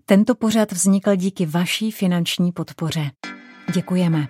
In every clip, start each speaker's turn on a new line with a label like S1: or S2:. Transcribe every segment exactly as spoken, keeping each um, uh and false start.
S1: Tento pořad vznikl díky vaší finanční podpoře. Děkujeme.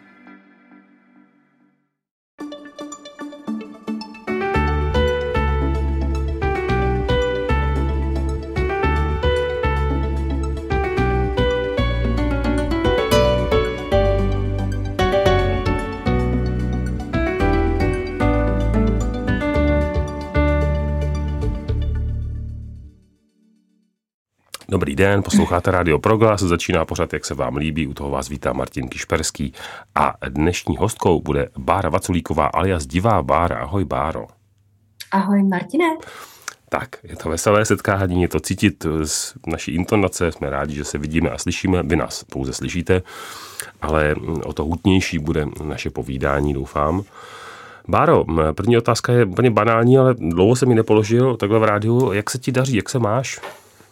S2: Dobrý den, posloucháte Rádio Proglas, začíná pořad, jak se vám líbí, u toho vás vítá Martin Kišperský a dnešní hostkou bude Bára Vaculíková alias Divá Bára. Ahoj, Báro.
S3: Ahoj, Martine.
S2: Tak, je to veselé setkání, je to cítit z naší intonace, jsme rádi, že se vidíme a slyšíme, vy nás pouze slyšíte, ale o to hutnější bude naše povídání, doufám. Báro, první otázka je úplně banální, ale dlouho jsem ji nepoložil takhle v rádiu. Jak se ti daří, jak se máš?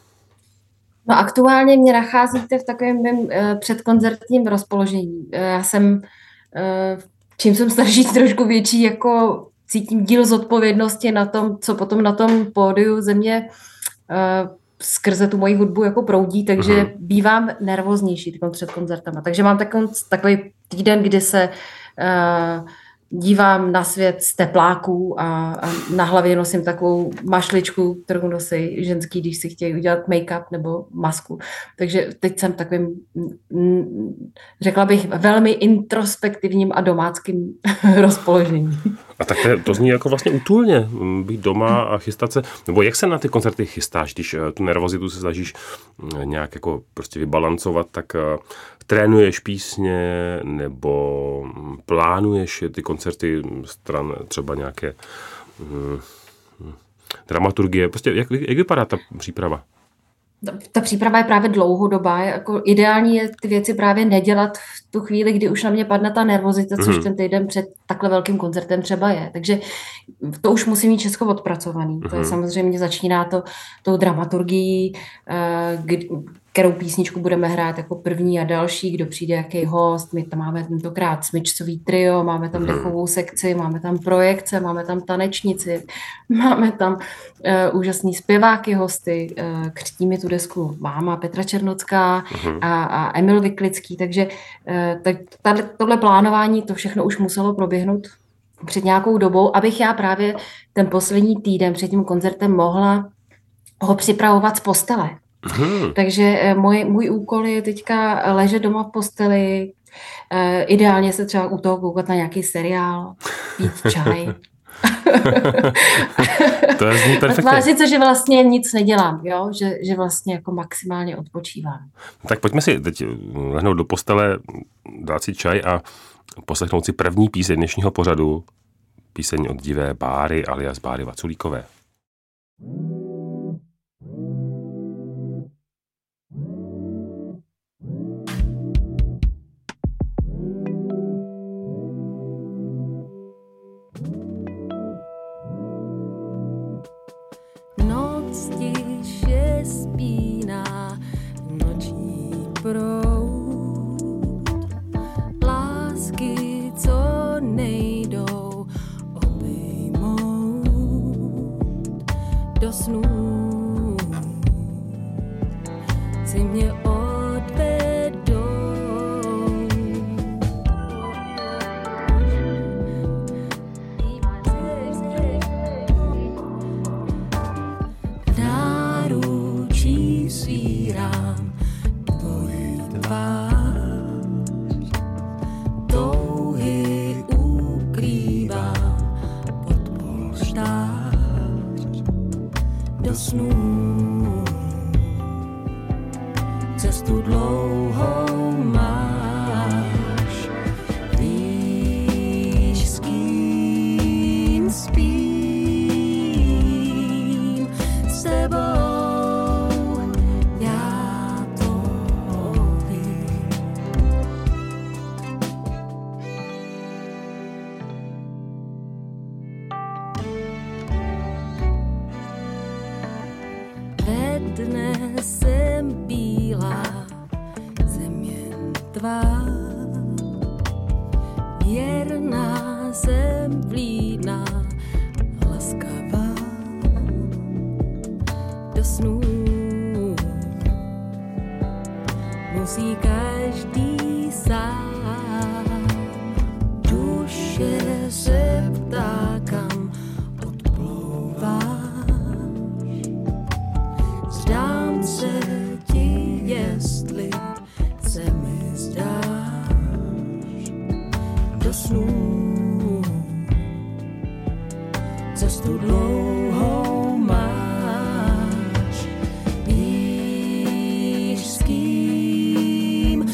S3: No aktuálně mě nacházíte v takovém mém uh, předkoncertním rozpoložení. Uh, já jsem, uh, čím jsem starší, trošku větší, jako cítím díl zodpovědnosti na tom, co potom na tom pódiu ze mě uh, skrze tu moji hudbu jako proudí, takže uh-huh. bývám nervóznější před koncertama. Takže mám takový, takový týden, kdy se uh, dívám na svět z tepláků a, a na hlavě nosím takovou mašličku, kterou nosí ženský, když si chtějí udělat make-up nebo masku. Takže teď jsem takovým, řekla bych, velmi introspektivním a domáckým rozpoložení.
S2: A tak to, to zní jako vlastně útulně, být doma a chystat se. Nebo jak se na ty koncerty chystáš, když tu nervozitu se snažíš nějak jako prostě vybalancovat, tak trénuješ písně nebo plánuješ ty koncerty stran třeba nějaké hm, dramaturgie. Prostě jak, jak vypadá ta příprava?
S3: Ta příprava je právě dlouhodobá. Jako ideální je ty věci právě nedělat v tu chvíli, kdy už na mě padne ta nervozita, což mm. ten týden před takhle velkým koncertem třeba je. Takže to už musí mít všechno odpracovaný. Mm. To je samozřejmě, začíná to tou dramaturgií, kdy, kterou písničku budeme hrát jako první a další, kdo přijde, jaký host. My tam máme tentokrát smyčcový trio, máme tam dechovou sekci, máme tam projekce, máme tam tanečnici, máme tam uh, úžasný zpěváky, hosty, uh, křtí mi tu desku máma Petra Černocká uh-huh. a, a Emil Vyklický, takže uh, tak, tato, tohle plánování, to všechno už muselo proběhnout před nějakou dobou, abych já právě ten poslední týden před tím koncertem mohla ho připravovat z postele. Hmm. Takže můj, můj úkol je teďka ležet doma v posteli, e, ideálně se třeba u toho koukat na nějaký seriál, pít čaj.
S2: To je zní perfektně.
S3: Tvářit se, že vlastně nic nedělám, jo? Že, že vlastně jako maximálně odpočívám.
S2: Tak pojďme si teď lehnout do postele, dát si čaj a poslechnout si první píseň dnešního pořadu, píseň od Divé Báry alias Báry Vaculíkové.
S4: Spíná noční proud, lásky, co nejdou obejmout do snů. Si mě odvedou, svírám tvoji tvář, touhy ukrývám pod polštář do snů. Cestu dlouhou máš, víš, s kým spím, s tebou. Dne jsem bílá, země tvá, věrná jsem vlídná, laskavá do snů. musí každý sám. Duše se ptá, kam odplouváš. Zdám se ti, jestli se mi zdáš do snů. Cestu dlouhou máš, víš, s kým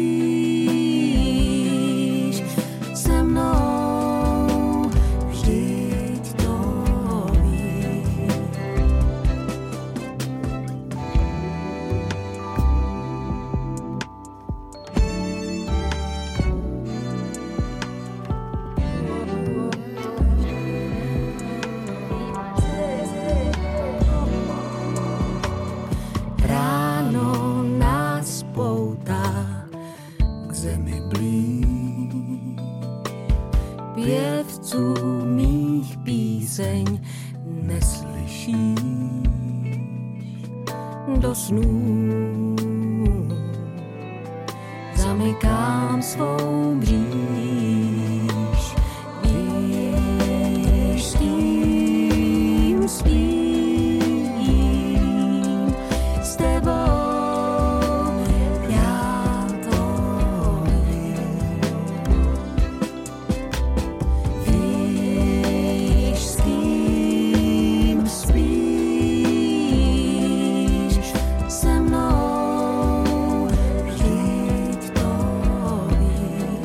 S4: spíš, se mnou, vždyť to víš. Ráno nás poutá k zemi blíž, pěvců mých píseň neslyšíš, do snů zamykám svou mříž, víš, s kým spím, s tebou já to vím. Víš, s kým spíš, se mnou, vždyť to vím.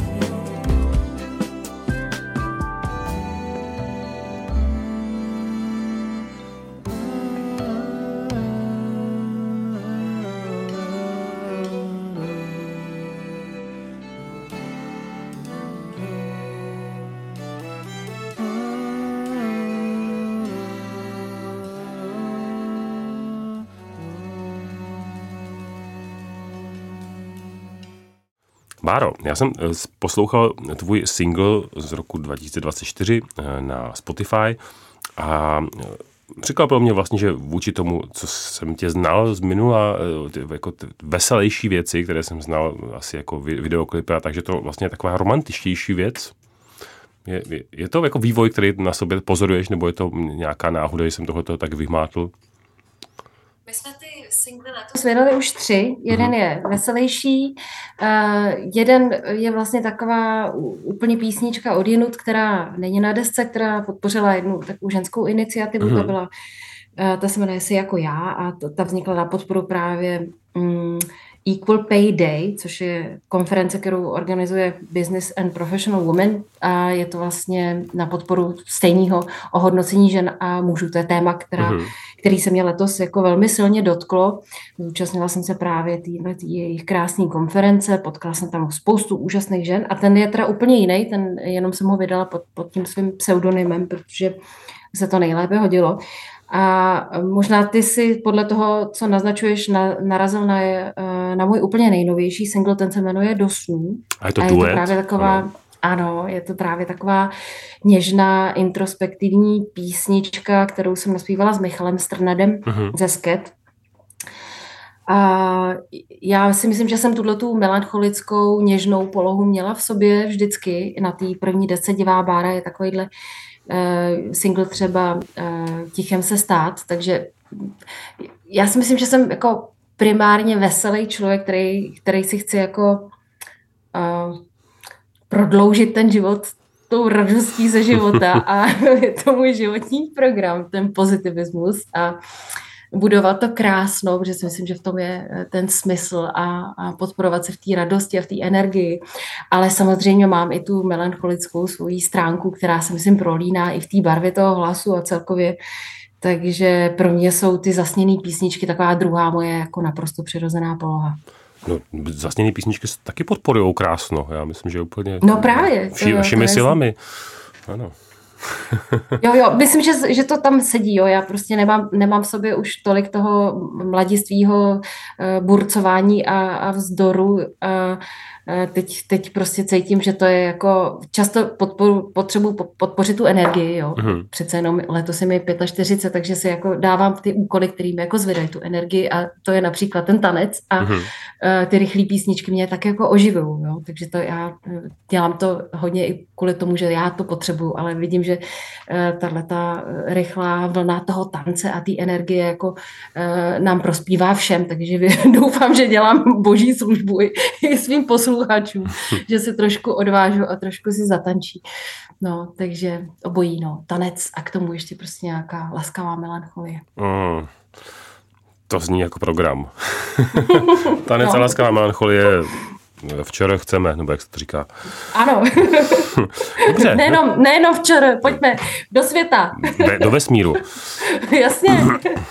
S2: Báro, já jsem eh, poslouchal tvůj single z roku dva tisíce dvacet čtyři eh, na Spotify a eh, překvapilo mě vlastně, že vůči tomu, co jsem tě znal z minula, eh, ty, jako ty veselější věci, které jsem znal asi jako vi- videoklipy, a takže to vlastně je taková romantičtější věc. Je, je, je to jako vývoj, který na sobě pozoruješ, nebo je to nějaká náhoda, že jsem tohleto tak vymátl?
S3: My jsme ty singly letos vydali už tři. Jeden mm-hmm. je veselější, uh, jeden je vlastně taková úplně písnička odjinud, která není na desce, která podpořila jednu takovou ženskou iniciativu, mm-hmm. ta byla, uh, ta se jmenuje Si jako já a to, ta vznikla na podporu právě um, Equal Pay Day, což je konference, kterou organizuje Business and Professional Women a je to vlastně na podporu stejného ohodnocení žen a mužů. To je téma, která, mm-hmm. který se mě letos jako velmi silně dotklo. Zúčastnila jsem se právě téhle jejich krásné konference, potkala jsem tam spoustu úžasných žen a ten je teda úplně jiný, ten jenom jsem ho vydala pod, pod tím svým pseudonymem, protože se to nejlépe hodilo. A možná ty si podle toho, co naznačuješ, na, narazil na, na můj úplně nejnovější single, ten se jmenuje Do snů.
S2: A je to
S3: a
S2: duet?
S3: Je to právě taková, ano. ano, je to právě taková něžná, introspektivní písnička, kterou jsem naspívala s Michalem Strnadem uh-huh. ze Sket. A já si myslím, že jsem tuhletu melancholickou, něžnou polohu měla v sobě vždycky. Na té první desce Divá bára je takovýhle Uh, single třeba uh, Tichem se stát, takže já si myslím, že jsem jako primárně veselý člověk, který, který si chce jako uh, prodloužit ten život tou radostí ze života a je to můj životní program, ten pozitivismus a budovat to krásno, protože si myslím, že v tom je ten smysl a, a podporovat se v té radosti a v té energii. Ale samozřejmě mám i tu melancholickou svoji stránku, která se myslím prolíná i v té barvě toho hlasu a celkově. Takže pro mě jsou ty zasněné písničky taková druhá moje jako naprosto přirozená poloha.
S2: No, zasněné písničky taky podporujou krásno. Já myslím, že úplně...
S3: No právě.
S2: Vši, všemi silami. Ano.
S3: Jo, jo, myslím, že, že to tam sedí, jo, já prostě nemám, nemám v sobě už tolik toho mladistvýho uh, burcování a, a vzdoru. Uh, Teď, teď prostě cítím, že to je jako často podporu, potřebuji podpořit tu energii, jo. Mm. Přece jenom letos je mi čtyřicet pět, takže si jako dávám ty úkoly, který mi jako zvedají tu energii a to je například ten tanec a mm. ty rychlé písničky mě tak jako oživují, jo. Takže to já dělám to hodně i kvůli tomu, že já to potřebuju, ale vidím, že tahleta rychlá vlna toho tance a té energie jako nám prospívá všem, takže doufám, že dělám boží službu i, i svým posluchačům, že se trošku odvážu a trošku si zatančí. No, takže obojí, no, tanec a k tomu ještě prostě nějaká laskavá melancholie.
S2: Mm, to zní jako program. Tanec no. A laskavá melancholie včera chceme, nebo jak se to říká.
S3: Ano.
S2: Dobře.
S3: Nejenom, nejenom včera, pojďme do světa.
S2: Ve, do vesmíru.
S3: Jasně.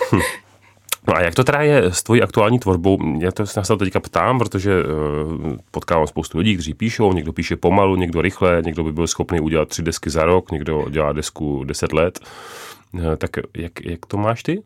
S2: No a jak to teda je s tvojí aktuální tvorbou? Já to se to teďka ptám, protože uh, potkávám spoustu lidí, kteří píšou, někdo píše pomalu, někdo rychle, někdo by byl schopný udělat tři desky za rok, někdo dělá desku deset let. Uh, tak jak, jak to máš ty?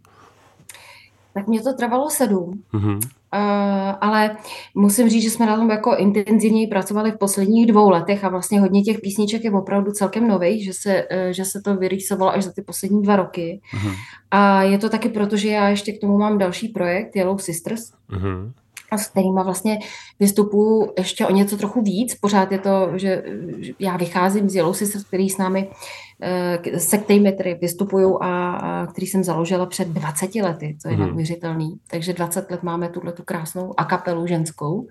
S3: Tak mě to trvalo sedm. Mm-hmm. Uh, ale musím říct, že jsme na tom jako intenzivněji pracovali v posledních dvou letech a vlastně hodně těch písniček je opravdu celkem nových, že se, uh, že se to vyrýsovalo až za ty poslední dva roky. Uh-huh. A je to taky proto, že já ještě k tomu mám další projekt Yellow Sisters, uh-huh. a s kterýma vlastně vystupuju ještě o něco trochu víc. Pořád je to, že já vycházím z Yellow Sisters, který s námi, se kterými tedy vystupuju a, a který jsem založila před dvaceti lety, co je mm. neuvěřitelný. Takže dvacet let máme tuhletu krásnou a kapelu ženskou.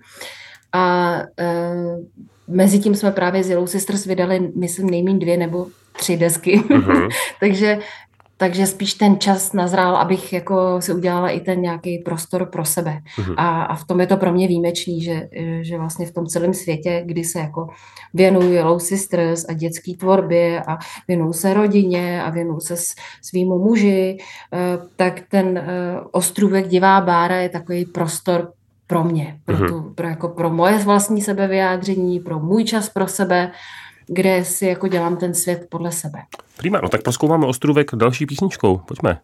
S3: A e, mezi tím jsme právě z Yellow Sisters vydali, myslím, nejméně dvě nebo tři desky. Mm-hmm. takže Takže spíš ten čas nazrál, abych jako si udělala i ten nějaký prostor pro sebe. Mm-hmm. A, a v tom je to pro mě výjimečný, že, že vlastně v tom celém světě, kdy se jako věnuju Yellow Sisters a dětské tvorbě a věnuju se rodině a věnuju se svýmu muži, tak ten ostrůvek Divá Bára je takový prostor pro mě, pro, mm-hmm. tu, pro, jako pro moje vlastní sebevyjádření, pro můj čas pro sebe, kde si jako dělám ten svět podle sebe.
S2: Prima, no tak prozkoumáme ostrůvek další písničkou. Pojďme.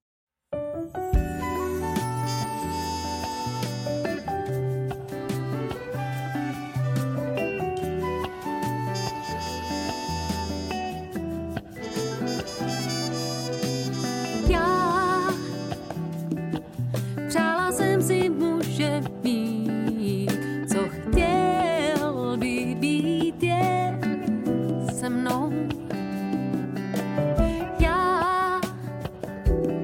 S4: Já přála jsem si muže mít, co chtěl by být je se mnou. Já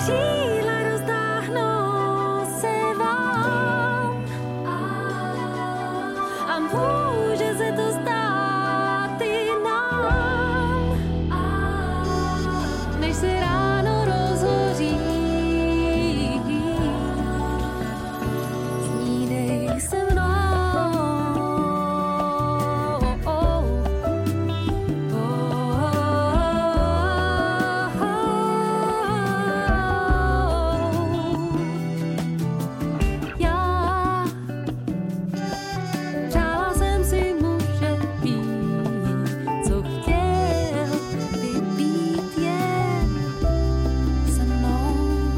S4: křídla roztáhnou se vám a může se to stát i nám, než se ráno rozhoří. Snídej se mnou. Já přála jsem si muže být, co chtěl by být jen se mnou.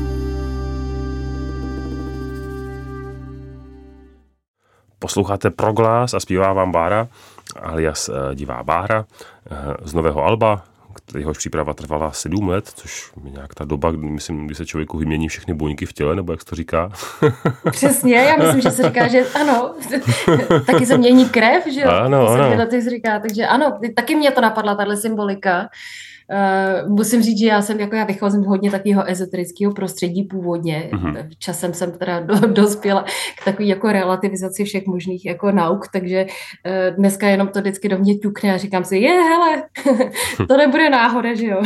S2: Posloucháte Proglas a zpívá vám Bára, alias eh, Divá Bára, eh, z nového alba, jehož příprava trvala sedm let, což je nějak ta doba, kdy, myslím, kdy se člověku vymění všechny buňky v těle, nebo jak se to říká.
S3: Přesně, já myslím, že se říká, že ano, taky se mění krev, že jo?
S2: Ano,
S3: to se
S2: ano.
S3: se říká, takže ano, taky mě to napadla, tahle symbolika. Uh, musím říct, že já jsem, jako já vycházím hodně takového ezoterického prostředí původně. Mm-hmm. Časem jsem teda do, dospěla k takové jako relativizaci všech možných jako nauk, takže uh, dneska jenom to vždycky do mě ťukne a říkám si, je, hele, to nebude náhoda, že jo?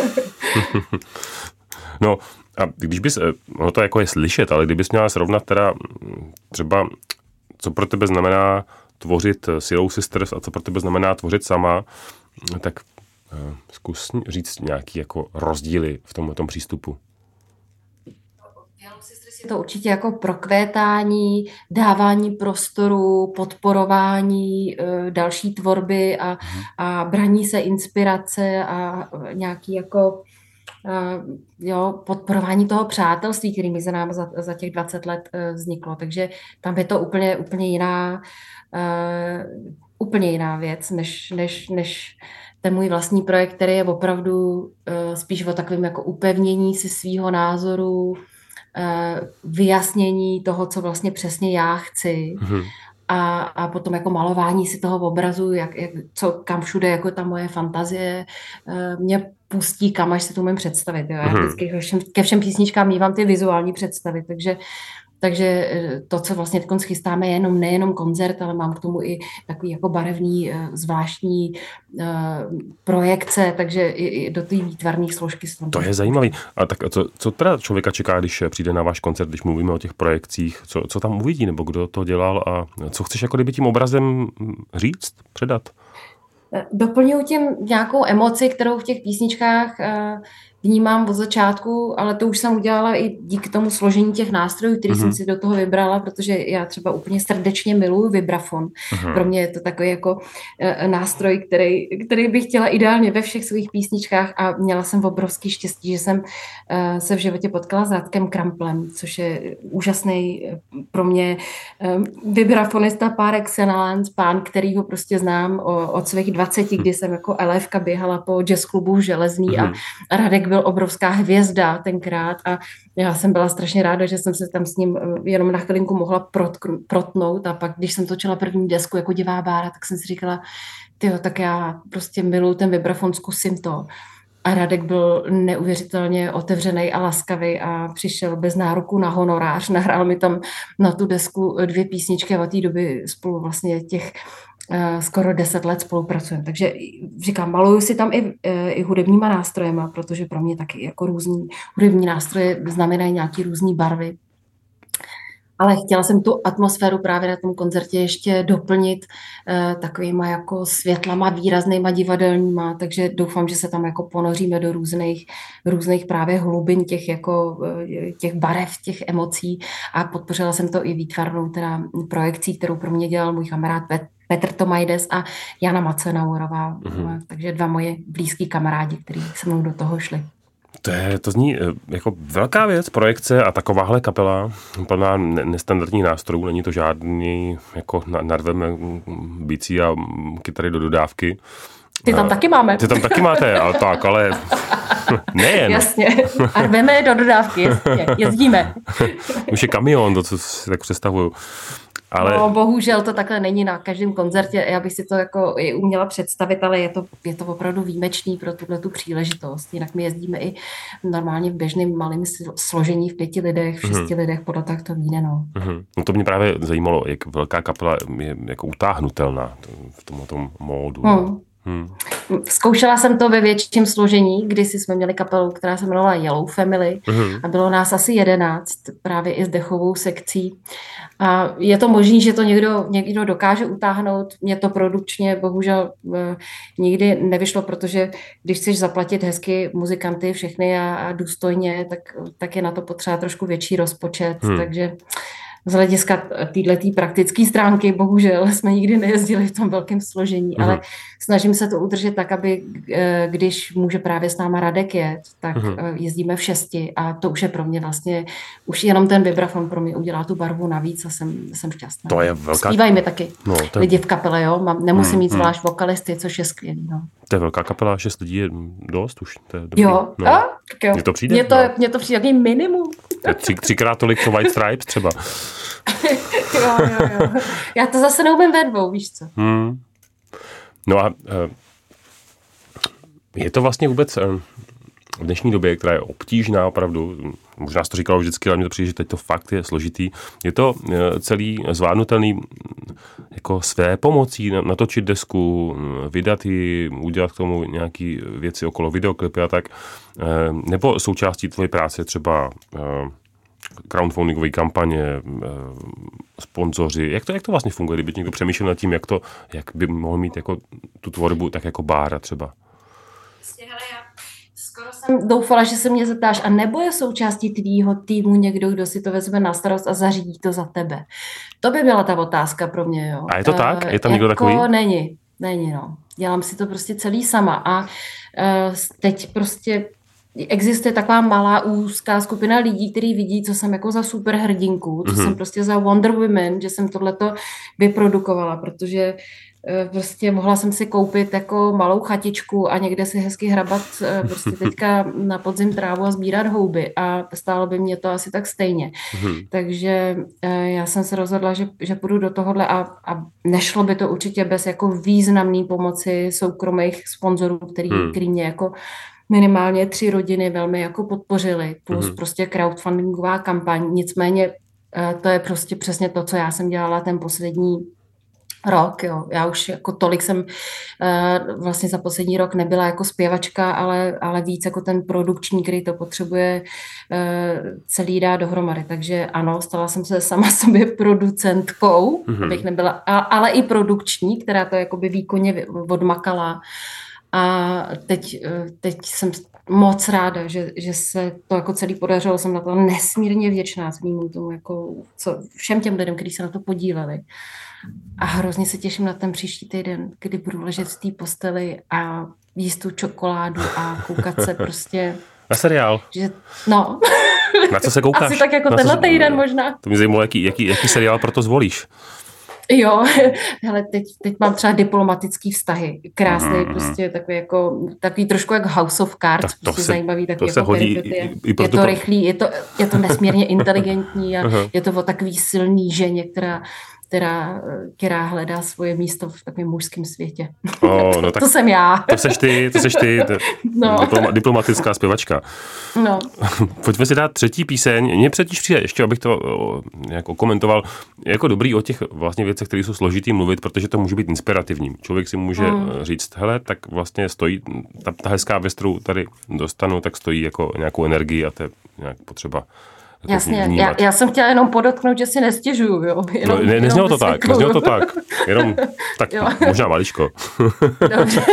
S2: No a když bys, ono to jako je slyšet, ale kdybys měla srovnat teda třeba, co pro tebe znamená tvořit s Yellow Sisters a co pro tebe znamená tvořit sama, tak zkus říct nějaký jako rozdíly v tom, tom přístupu.
S3: Je to určitě jako prokvétání, dávání prostoru, podporování e, další tvorby a, a braní se inspirace a nějaký jako e, jo, podporování toho přátelství, který mezi námi za, za těch dvacet let e, vzniklo. Takže tam je to úplně, úplně jiná e, úplně jiná věc, než, než, než ten můj vlastní projekt, který je opravdu uh, spíš o takovém jako upevnění si svýho názoru, uh, vyjasnění toho, co vlastně přesně já chci mm-hmm. a, a potom jako malování si toho obrazu, jak, jak, co, kam všude jako ta moje fantazie uh, mě pustí, kam až si to můžu představit. Jo? Já mm-hmm. vždycky ke všem, ke všem písničkám mívám ty vizuální představy, takže Takže to, co vlastně teď chystáme, je jenom, nejenom koncert, ale mám k tomu i takový jako barevný, zvláštní uh, projekce, takže i, i do té výtvarné složky.
S2: To je zajímavý. A tak co, co teda člověka čeká, když přijde na váš koncert, když mluvíme o těch projekcích? Co, co tam uvidí, nebo kdo to dělal a co chceš jako kdyby tím obrazem říct, předat?
S3: Doplňuji tím nějakou emoci, kterou v těch písničkách uh, vnímám od začátku, ale to už jsem udělala i díky tomu složení těch nástrojů, který mm-hmm. jsem si do toho vybrala, protože já třeba úplně srdečně miluju vibrafon. Mm-hmm. Pro mě je to takový jako uh, nástroj, který, který bych chtěla ideálně ve všech svých písničkách a měla jsem obrovský štěstí, že jsem uh, se v životě potkala s Radkem Kramplem, což je úžasný uh, pro mě uh, vibrafonista par excellence, pán, který ho prostě znám o, od svých dvaceti, kdy jsem jako elévka běhala po jazz klubu v Železný mm-hmm. a Radek byl obrovská hvězda tenkrát a já jsem byla strašně ráda, že jsem se tam s ním jenom na chvilinku mohla protkr- protnout a pak, když jsem točila první desku jako Divá Bára, tak jsem si říkala, tyjo, tak já prostě miluju ten vibrafon, zkusím to. A Radek byl neuvěřitelně otevřený a laskavý a přišel bez nároku na honorář. Nahrál mi tam na tu desku dvě písničky a od té doby spolu vlastně těch uh, skoro deset let spolupracujeme. Takže říkám, maluju si tam i, i hudebníma nástrojema, protože pro mě taky jako různý hudební nástroje znamenají nějaký různý barvy. Ale chtěla jsem tu atmosféru právě na tom koncertě ještě doplnit uh, takovýma jako světlama, výraznýma divadelníma, takže doufám, že se tam jako ponoříme do různých, různých právě hlubin těch, jako, uh, těch barev, těch emocí a podpořila jsem to i výtvarnou teda projekcí, kterou pro mě dělal můj kamarád Pet, Petr Tomajdes a Jana Macenaurová, mm-hmm. takže dva moje blízký kamarádi, kteří se mnou do toho šli.
S2: To, je, to zní jako velká věc, projekce a takováhle kapela, plná nestandardních nástrojů, není to žádný, jako narveme bicí a kytary do dodávky.
S3: Ty tam a, taky máme.
S2: Ty tam taky máte, ale tak, ale nejen.
S3: Jasně, a rveme do dodávky, jasně, jezdíme.
S2: Už je kamion, to, co si tak představuju. Ale...
S3: No, bohužel to takhle není na každém koncertě. Já bych si to jako i uměla představit, ale je to, je to opravdu výjimečný pro tuhletu příležitost. Jinak my jezdíme i normálně v běžném malém složení v pěti lidech, v šesti mm-hmm. lidech, podle tak to vyjde, no.
S2: Mm-hmm. No to mě právě zajímalo, jak velká kapela je jako utáhnutelná v tomhle tom módu.
S3: Mm. Hmm. Zkoušela jsem to ve větším složení, kdysi jsme měli kapelu, která se jmenovala Yellow Family hmm. a bylo nás asi jedenáct, právě i s dechovou sekcí. A je to možné, že to někdo, někdo dokáže utáhnout. Mně to produkčně bohužel e, nikdy nevyšlo, protože když chceš zaplatit hezky muzikanty všechny a, a důstojně, tak, tak je na to potřeba trošku větší rozpočet, hmm. takže z hlediska této praktické stránky, bohužel jsme nikdy nejezdili v tom velkém složení, mm. ale snažím se to udržet tak, aby když může právě s náma Radek jet, tak mm. jezdíme v šesti a to už je pro mě vlastně, už jenom ten vibrafon pro mě udělá tu barvu navíc a jsem, jsem šťastná.
S2: To je velká...
S3: Zpívají mi taky
S2: no, to je...
S3: lidi v kapele, jo, Mám, nemusím
S2: mm,
S3: mít
S2: mm.
S3: zvlášť vokalisty, což je skvělý, no.
S2: To je velká kapela, šest lidí je dost už. To je dobrý.
S3: Jo,
S2: no.
S3: a, tak jo.
S2: Mně to přijde?
S3: Mně to,
S2: no.
S3: mně to přijde jaký minimum.
S2: Tři, třikrát tolik co White Stripes třeba.
S3: jo, jo, jo. Já to zase neumím ve dvou, víš co.
S2: Hmm. No a je to vlastně vůbec v dnešní době, která je obtížná opravdu, možná jsi to říkal vždycky, ale mně to přijde, že teď to fakt je složitý, je to celý zvládnutelný jako své pomocí, natočit desku, vydat ji, udělat k tomu nějaký věci okolo videoklipy a tak, nebo součástí tvoje práce třeba crowdfundingové kampaně, sponzoři. Jak to, jak to vlastně funguje, kdyby někdo přemýšlel nad tím, jak, to, jak by mohl mít jako tu tvorbu tak jako Bára třeba?
S3: Skoro jsem doufala, že se mě zeptáš, a nebo je součástí tvýho týmu někdo, kdo si to vezme na starost a zařídí to za tebe? To by byla ta otázka pro mě, jo.
S2: A je to tak? Je tam
S3: uh,
S2: někdo
S3: jako
S2: takový?
S3: Není, není, no. Dělám si to prostě celý sama a uh, teď prostě existuje taková malá úzká skupina lidí, kteří vidí, co jsem jako za superhrdinku, co mm-hmm. jsem prostě za Wonder Woman, že jsem tohleto vyprodukovala, protože prostě mohla jsem si koupit jako malou chatičku a někde si hezky hrabat prostě teďka na podzim trávu a sbírat houby a stálo by mě to asi tak stejně. Hmm. Takže já jsem se rozhodla, že, že půjdu do tohohle a, a nešlo by to určitě bez jako významné pomoci soukromých sponzorů, který, hmm. který mě jako minimálně tři rodiny velmi jako podpořily, plus hmm. prostě crowdfundingová kampaň. Nicméně to je prostě přesně to, co já jsem dělala ten poslední rok, jo. Já už jako tolik jsem uh, vlastně za poslední rok nebyla jako zpěvačka, ale, ale víc jako ten produkční, který to potřebuje uh, celý dát dohromady. Takže ano, stala jsem se sama sobě producentkou, mm-hmm. abych nebyla, a, ale i produkční, která to jakoby výkonně odmakala. A teď, teď jsem moc ráda, že, že se to jako celý podařilo. Jsem na to nesmírně vděčná svým tomu, jako, co, všem těm lidem, kteří se na to podíleli. A hrozně se těším na ten příští týden, kdy budu ležet v té posteli a jíst tu čokoládu a koukat se prostě...
S2: Na seriál?
S3: Že, no.
S2: Na co se koukáš?
S3: Asi tak jako
S2: na
S3: tenhle
S2: se...
S3: týden možná.
S2: To mě zajímalo, jaký, jaký, jaký seriál proto zvolíš.
S3: Jo, hele, teď, teď mám třeba diplomatický vztahy. Krásný, mm. prostě takový jako, takový trošku jak House of Cards, to prostě se, zajímavý, takový
S2: to
S3: jako
S2: peripetie.
S3: Je to rychlý, je to, je to nesmírně inteligentní a uh-huh. je to o takový silný ženě, která Která, která hledá svoje místo v takovém mužském světě.
S2: Oh, no tak
S3: to jsem já.
S2: To seš ty, to seš ty, to, no. diploma, diplomatická zpěvačka.
S3: No.
S2: Pojďme si dát třetí píseň. Mně předtím přijde, ještě abych to o, nějak komentoval, jako dobrý o těch vlastně věcech, které jsou složitý mluvit, protože to může být inspirativní. Člověk si může mm. říct, hele, tak vlastně stojí, ta, ta hezká věc, kterou tady dostanu, tak stojí jako nějakou energii a to je nějak potřeba. Jako
S3: Jasně, já, já jsem chtěla jenom podotknout, že si nestěžuju, jo. Jenom,
S2: no, ne, neznělo to tak, neznělo to tak, jenom tak jo. Možná maličko.
S3: Dobře.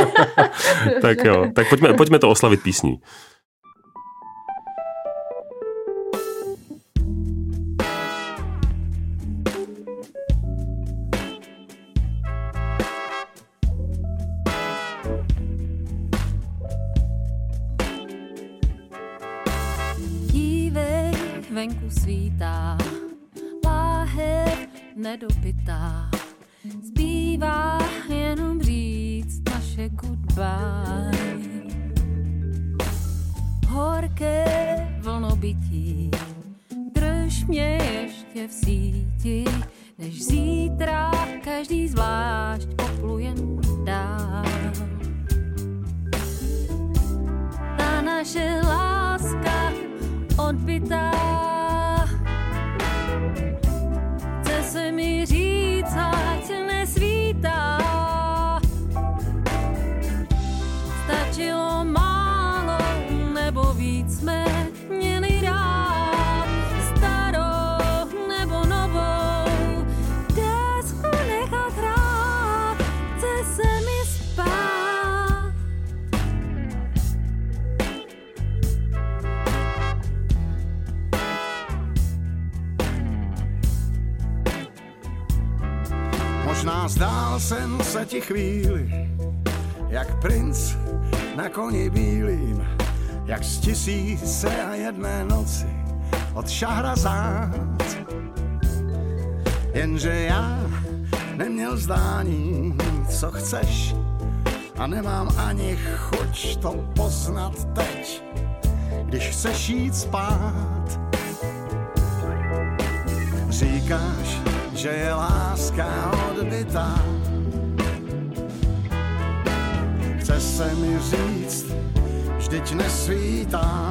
S2: Tak jo, tak pojďme, pojďme to oslavit písní.
S4: Venku svítá, láhev nedopitá, zbývá jenom říct naše goodbye. Horké vlnobytí, drž mě ještě v síti, než zítra každý zvlášť popluje dál. Ta naše láska odbytá, chce se mi říct, ať nesvítá. Stačilo málo, nebo víc jsme měli rád, starou nebo novou, desku nechat hrát, chce se mi spát.
S5: Možná zdál jsem se ti chvíli, jak princ na koni bílým, jak z tisíce a jedné noci od Šahrazát. Jenže já neměl zdání, co chceš, a nemám ani chuť to poznat teď, když chceš jít spát. Říkáš, že je láska odbytá, chce se mi říct, vždyť nesvítá,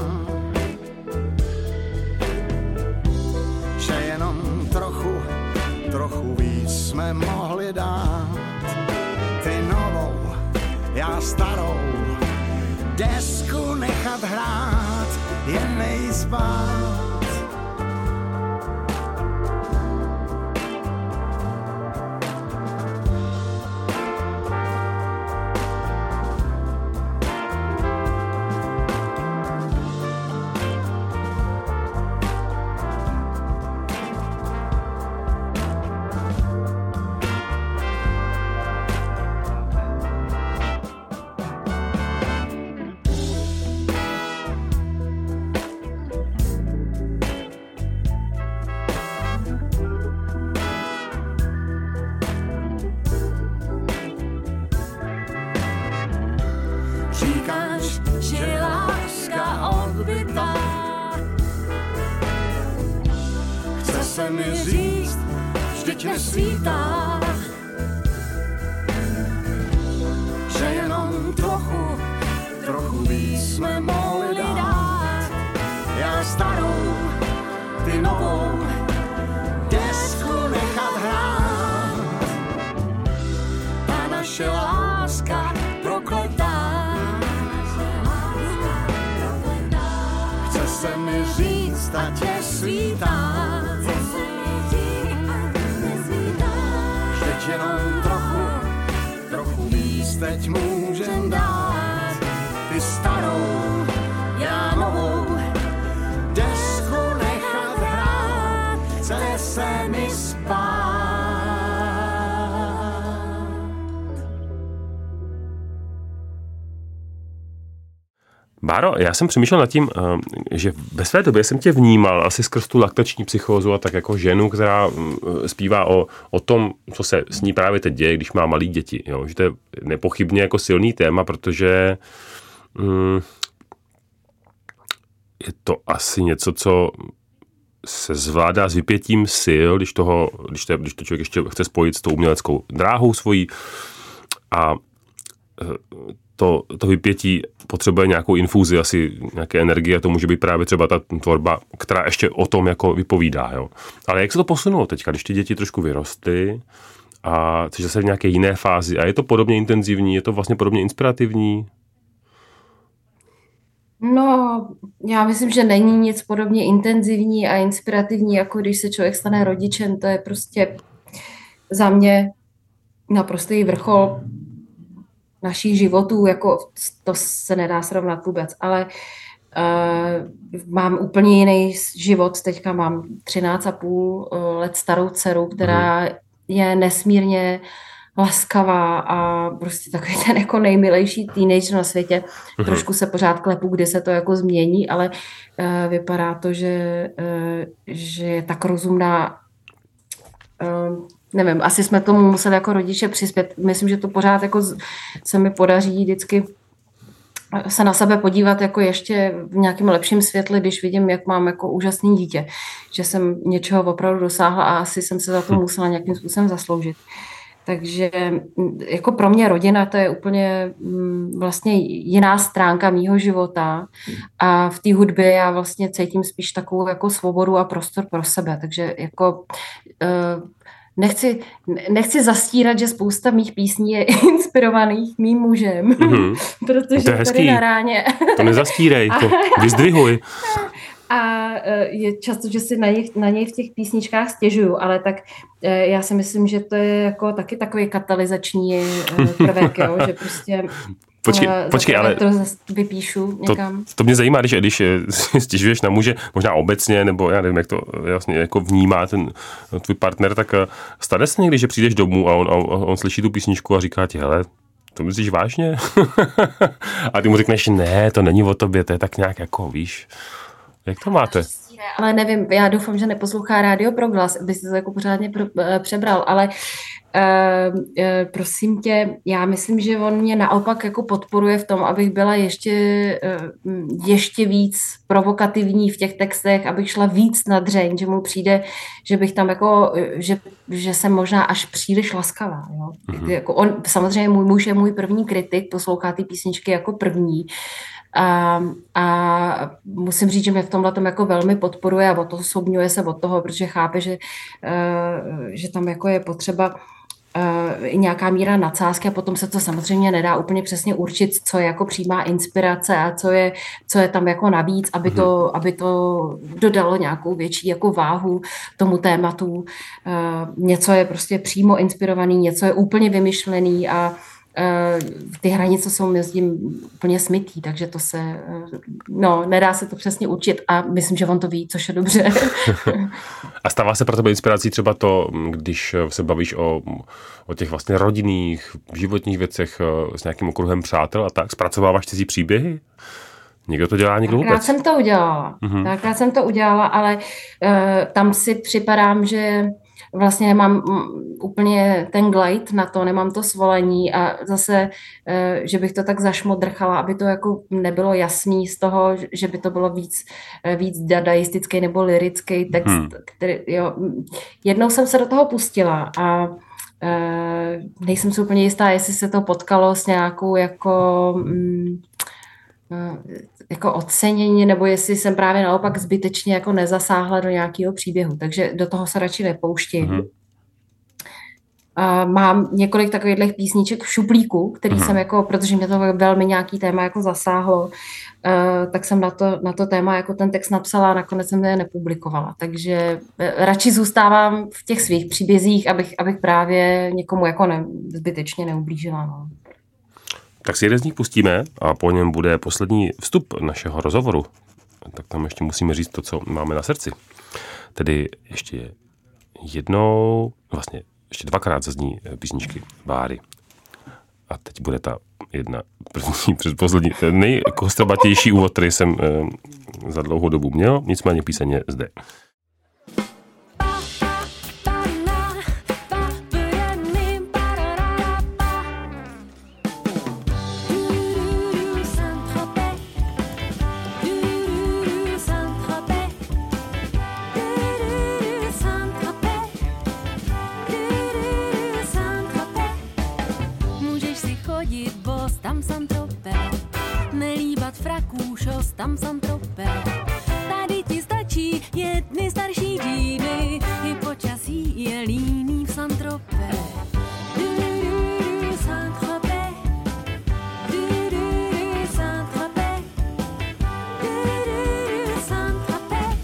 S5: že jenom trochu, trochu víc jsme mohli dát. Ty novou, já starou, desku nechat hrát, jen nejspát.
S4: Říkáš, že je láska odbytá,
S5: Chce se mi říct, vždyť nesvítá, že jenom trochu, trochu víc jsme mohli dát. Já starou, ty novou, desku nechat hrát. Ta naše láska prokletá, chce se mi říct, ať je svítá. Vždyť jenom trochu, trochu víc teď můžem dát. Ty starou, já novou, desku nechat hrát, chce se mi spát.
S2: Báro, já jsem přemýšlel nad tím, že ve své době jsem tě vnímal asi skrz tu laktační psychózu a tak jako ženu, která zpívá o, o tom, co se s ní právě teď děje, když má malý děti. Jo? Že to je nepochybně jako silný téma, protože mm, je to asi něco, co se zvládá s vypětím sil, když, toho, když, to, když to člověk ještě chce spojit s tou uměleckou dráhou svojí a to, to vypětí potřebuje nějakou infuzi, asi nějaké energie, a to může být právě třeba ta tvorba, která ještě o tom jako vypovídá. Jo. Ale jak se to posunulo teďka, když ty děti trošku vyrostly a jsi zase v nějaké jiné fázi a je to podobně intenzivní, je to vlastně podobně inspirativní?
S3: No, já myslím, že není nic podobně intenzivní a inspirativní, jako když se člověk stane rodičem. To je prostě za mě naprostý vrchol našich životů, jako to se nedá srovnat vůbec, ale uh, mám úplně jiný život. Teďka mám třináct a půl let starou dceru, která mm. je nesmírně laskavá a prostě takový ten jako nejmilejší teenager na světě. Mm. Trošku se pořád klepu, kdy se to jako změní, ale uh, vypadá to, že, uh, že je tak rozumná. Uh, nevím, asi jsme tomu museli jako rodiče přispět. Myslím, že to pořád jako se mi podaří vždycky se na sebe podívat jako ještě v nějakém lepším světle, když vidím, jak mám jako úžasný dítě, že jsem něčeho opravdu dosáhla a asi jsem se za to musela nějakým způsobem zasloužit. Takže jako pro mě rodina to je úplně vlastně jiná stránka mýho života a v té hudbě já vlastně cítím spíš takovou jako svobodu a prostor pro sebe, takže jako nechci, nechci zastírat, že spousta mých písní je inspirovaných mým mužem, mm-hmm. protože tady na ráně.
S2: To nezastírej, to vyzdvihuj.
S3: A je často, že si na něj, na něj v těch písničkách stěžuju, ale tak já si myslím, že to je jako taky takový katalyzační prvek, jo, že prostě
S2: Počkej, počkej ale
S3: to vypíšu někam.
S2: To, to mě zajímá, když, když stěžuješ na muže, možná obecně, nebo já nevím, jak to vlastně jako vnímá ten tvůj partner, tak stane se někdy, že přijdeš domů a on, a on, on slyší tu písničku a říká ti, hele, to myslíš vážně? A ty mu řekneš, ne, to není o tobě, to je tak nějak jako, víš, jak to máte?
S3: Ale nevím, já doufám, že neposlouchá Rádio Proglas, aby si to jako pořádně pro, přebral, ale uh, uh, prosím tě, já myslím, že on mě naopak jako podporuje v tom, abych byla ještě, uh, ještě víc provokativní v těch textech, abych šla víc na dřeň, že mu přijde, že bych tam jako, že, že jsem možná až příliš laskavá. Jo? Mm-hmm. Jako on, samozřejmě můj muž je můj první kritik, poslouchá ty písničky jako první, A, a musím říct, že mě v tomhle tom jako velmi podporuje a odosobňuje se od toho, protože chápe, že, uh, že tam jako je potřeba uh, nějaká míra nadsázky a potom se to samozřejmě nedá úplně přesně určit, co je jako přímá inspirace a co je, co je tam jako navíc, aby to, aby to dodalo nějakou větší jako váhu tomu tématu. Uh, něco je prostě přímo inspirovaný, něco je úplně vymyšlený a ty hranice jsou mezi tím úplně smytý, takže to se, no, nedá se to přesně určit a myslím, že on to ví, což je dobře.
S2: A stává se pro tebe inspirací třeba to, když se bavíš o, o těch vlastně rodinných, životních věcech s nějakým okruhem přátel a tak, zpracováváš cizí příběhy? Někdo to dělá, někdo vůbec?
S3: Takrát jsem to udělala, mm-hmm. takrát jsem to udělala, ale uh, tam si připadám, že vlastně nemám úplně ten glide na to, nemám to svolení a zase, že bych to tak zašmodrchala, aby to jako nebylo jasný z toho, že by to bylo víc, víc dadaistický nebo lyrický text, hmm. který, jo. Jednou jsem se do toho pustila a nejsem si úplně jistá, jestli se to potkalo s nějakou jako jako ocenění, nebo jestli jsem právě naopak zbytečně jako nezasáhla do nějakého příběhu, takže do toho se radši nepouštím. Mm-hmm. Uh, mám několik takových písniček v šuplíku, který mm-hmm. jsem jako, protože mě to velmi nějaký téma jako zasáhlo, uh, tak jsem na to, na to téma jako ten text napsala a nakonec jsem to nepublikovala. Takže uh, radši zůstávám v těch svých příbězích, abych, abych právě někomu jako ne, zbytečně neublížila. No.
S2: Tak si jeden z nich pustíme a po něm bude poslední vstup našeho rozhovoru. Tak tam ještě musíme říct to, co máme na srdci. Tedy ještě jednou, vlastně ještě dvakrát zazní písničky Báry. A teď bude ta jedna první, předposlední, ten nejkostrabatější úvod, který jsem eh, za dlouhou dobu měl, nicméně píseň je zde.
S4: Tam Saint-Tropez, nelíbat fraků, šos, tam Saint-Tropez. Tady ti stačí jedny starší džíny, i počasí je líný v Saint-Tropez. Saint-Tropez, Saint-Tropez, Saint-Tropez,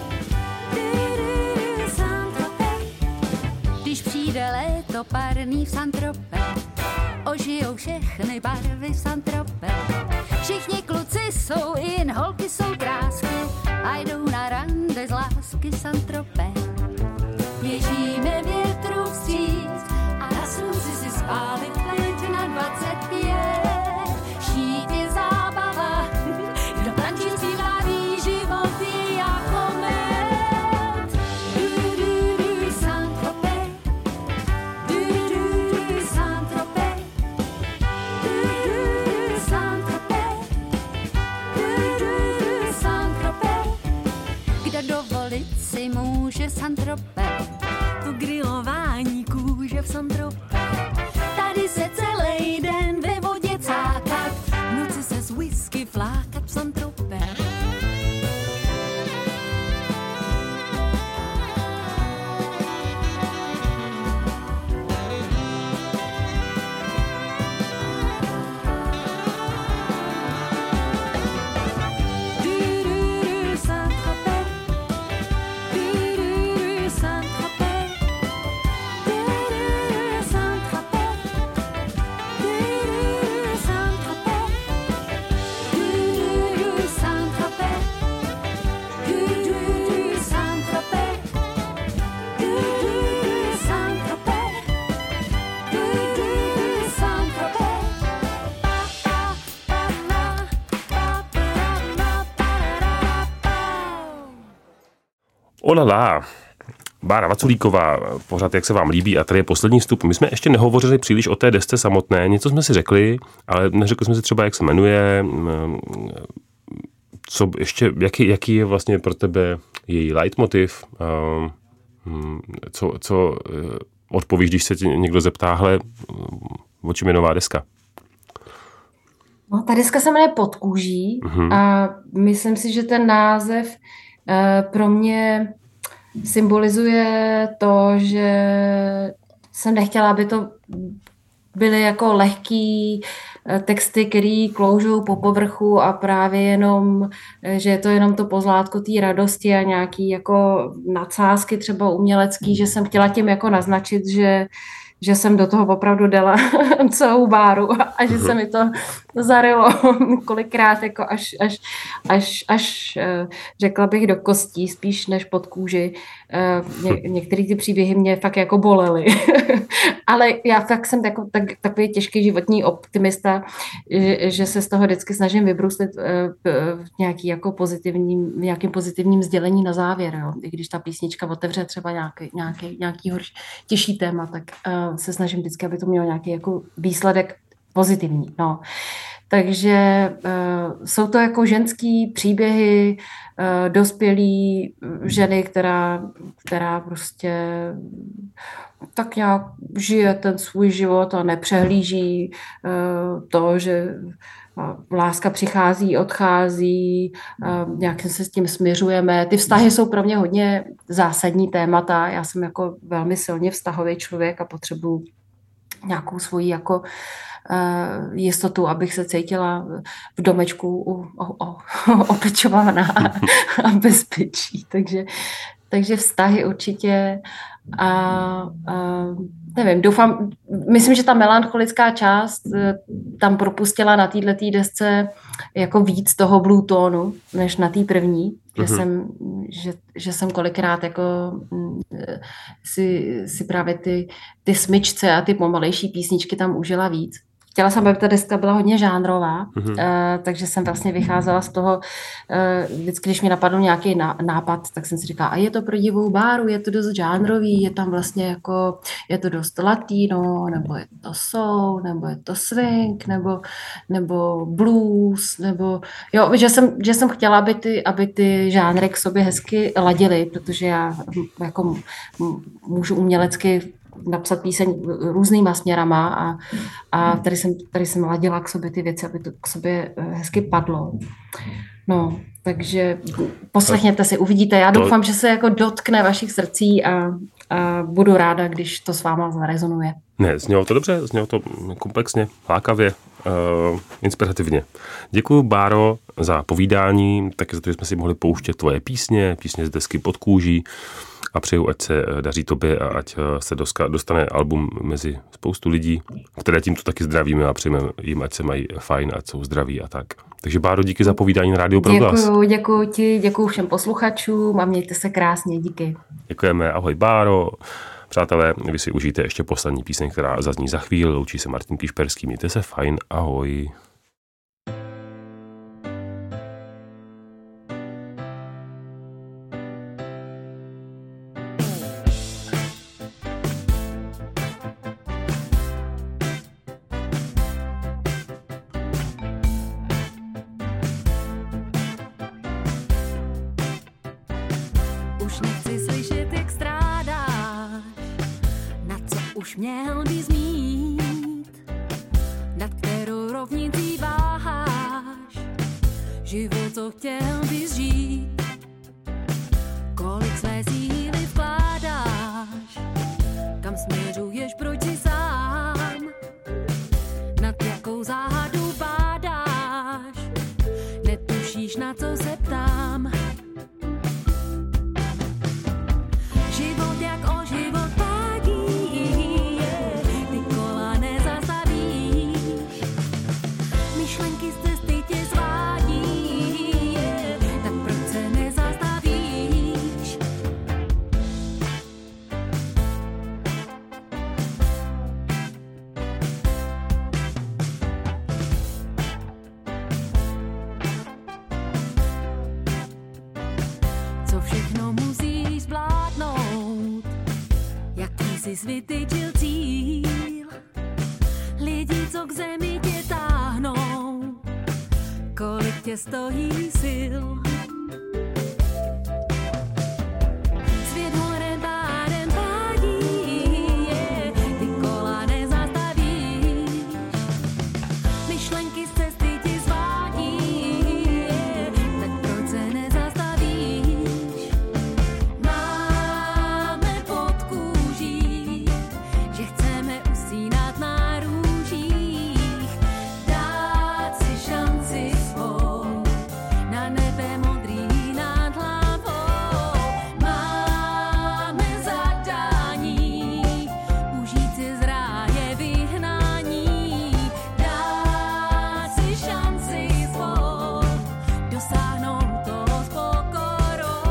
S4: Saint-Tropez. Když přijde léto parný v Saint-Tropez, ožijou všechny barvy v Saint-Tropez. Všichni kluci jsou in, holky jsou krásky a jdou na rande z lásky Saint-Tropez. Běžíme větru vstříc a na slunci si spálit pleť na dvacet pět. Štít je zábava, kdo tančí zpívá ví, život je jako med. Du, du, du, Saint-Tropez, du, du, du, Saint-Tropez. kůže v Saint-Tropez, to grilování kůže v Saint-Tropez. Tady se celý den ve vodě cákat, v noci se z whisky flákat v Saint-Tropez.
S2: Olala, Bára Vaculíková, pořád jak se vám líbí a tady je poslední vstup. My jsme ještě nehovořili příliš o té desce samotné, něco jsme si řekli, ale neřekli jsme si třeba, jak se jmenuje, co ještě, jaký, jaký je vlastně pro tebe její leitmotiv, co, co odpovíš, když se tě někdo zeptá, hle, o čem je nová deska?
S3: No, ta deska se jmenuje Pod kůží uh-huh. a myslím si, že ten název pro mě symbolizuje to, že jsem nechtěla, aby to byly jako lehký texty, který kloužou po povrchu a právě jenom, že je to jenom to pozlátko té radosti a nějaký jako nadsázky třeba umělecký, že jsem chtěla tím jako naznačit, že že jsem do toho opravdu dala celou báru a že se mi to zarylo kolikrát jako až, až, až, až řekla bych do kostí, spíš než pod kůži. Ně, některé ty příběhy mě fakt jako bolely. Ale já fakt jsem tako, tak, takový těžký životní optimista, že, že se z toho vždycky snažím vybruslit v nějaký jako pozitivním, nějakým pozitivním sdělení na závěr. Jo. I když ta písnička otevře třeba nějaký, nějaký, nějaký horší, těžší téma, tak se snažím vždycky, aby to mělo nějaký jako výsledek pozitivní. No. Takže uh, jsou to jako ženský příběhy uh, dospělý ženy, která, která prostě tak nějak žije ten svůj život a nepřehlíží uh, to, že láska přichází, odchází, uh, nějak se s tím směřujeme. Ty vztahy jsou pro mě hodně zásadní témata. Já jsem jako velmi silně vztahový člověk a potřebuji nějakou svoji jako uh, jistotu, abych se cítila v domečku uh, uh, uh, opečovaná a bezpečí. Takže, takže vztahy určitě a, a nevím, doufám, myslím, že ta melancholická část tam propustila na této desce jako víc toho blue tónu, než na té první, že, uh-huh. jsem, že, že jsem kolikrát jako si, si právě ty, ty smyčce a ty pomalejší písničky tam užila víc. Chtěla jsem, aby ta deska byla hodně žánrová, uh-huh. uh, takže jsem vlastně vycházela z toho, uh, vždycky, když mi napadl nějaký ná, nápad, tak jsem si říkala, a je to pro divou Báru, je to dost žánrový, je tam vlastně jako, je to dost latino, nebo je to soul, nebo je to swing, nebo, nebo blues, nebo, jo, že jsem, že jsem chtěla, aby ty, aby ty žánry k sobě hezky ladily, protože já jako můžu umělecky napsat píseň různýma směrama a, a tady, jsem, tady jsem ladila k sobě ty věci, aby to k sobě hezky padlo. No, takže poslechněte si, uvidíte. Já doufám, že se jako dotkne vašich srdcí a, a budu ráda, když to s váma zarezonuje.
S2: Ne, znělo to dobře, znělo to komplexně, lákavě, uh, inspirativně. Děkuji, Báro, za povídání, taky za to, že jsme si mohli pouštět tvoje písně, písně z desky Pod kůží. A přeju, ať se daří tobě a ať se dostane album mezi spoustu lidí, které tímto taky zdravíme a přejeme jim, ať se mají fajn, ať jsou zdraví a tak. Takže Báro, díky za povídání na Rádiu Proglas.
S3: Děkuju, děkuju ti, děkuju všem posluchačům a mějte se krásně, díky.
S2: Děkujeme, ahoj Báro. Přátelé, vy si užijte ještě poslední píseň, která zazní za chvíli. Loučí se Martin Kišperský, mějte se fajn, ahoj.
S4: Už nechci slyšet ty už měl bys mít, nad kterou rovnicí váháš, život, co chtěl bys žít, kolik své síly vkládáš, kam směřuješ, proč si sám, nad jakou záhadu bádáš, netušíš, na co se ptám. Život jak o život pádí, ty kola nezastavíš, myšlenky z cesty tě svádí, tak proč se nezastavíš? Co všechno musíš zvládnout, jaký jsi vytyčil cíl, lidi, co k zemi tě táhnou, kolik tě stojí sil. Svět horem pádem pádí, ty kola nezastavíš, myšlenky z cesty ti svádí, tak proč se nezastavíš? Máme pod kůží, že chceme usínat na růžích, dát si šanci svou, na nebe modrý nad hlavou. Máme zadání, užít si z ráje vyhnání, dát si šanci svou, dosáhnout toho s pokorou.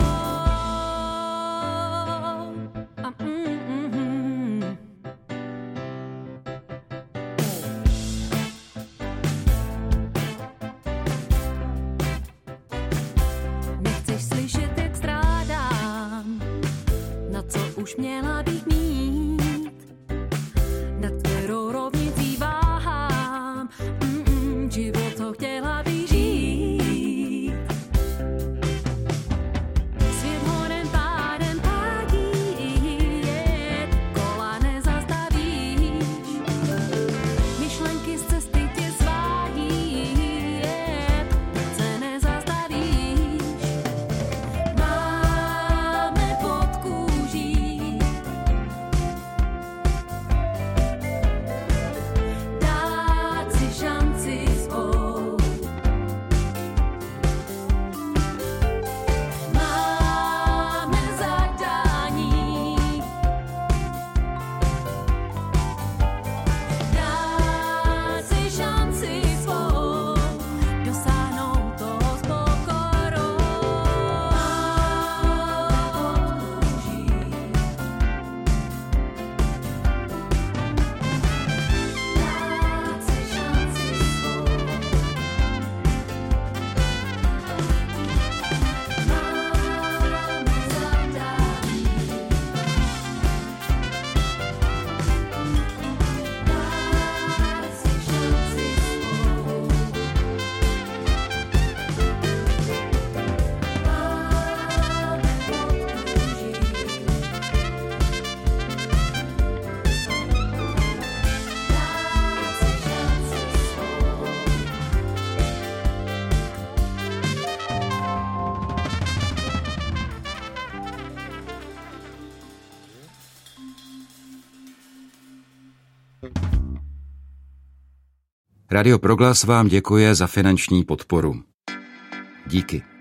S4: A mm, mm, mm. Nechceš slyšet, jak strádám, na co už měla bych mít, nad kterou rovnicí váhám, mm-mm, život, co chtěla bych žít. Svět horem pádem pádí, kola nezastavíš, myšlenky z cesty tě svádí, proč se nezastavíš? Máme pod kůží, dát si šanci svou. Máme zadání, dát si šanci svou, dosáhnout toho s pokorou. Máme pod kůží, dát si šanci svou. Máme zadání, dát si šanci svou. Máme pod kůží, dát si šanci svou.
S6: Radio Proglas vám děkuje za finanční podporu. Díky.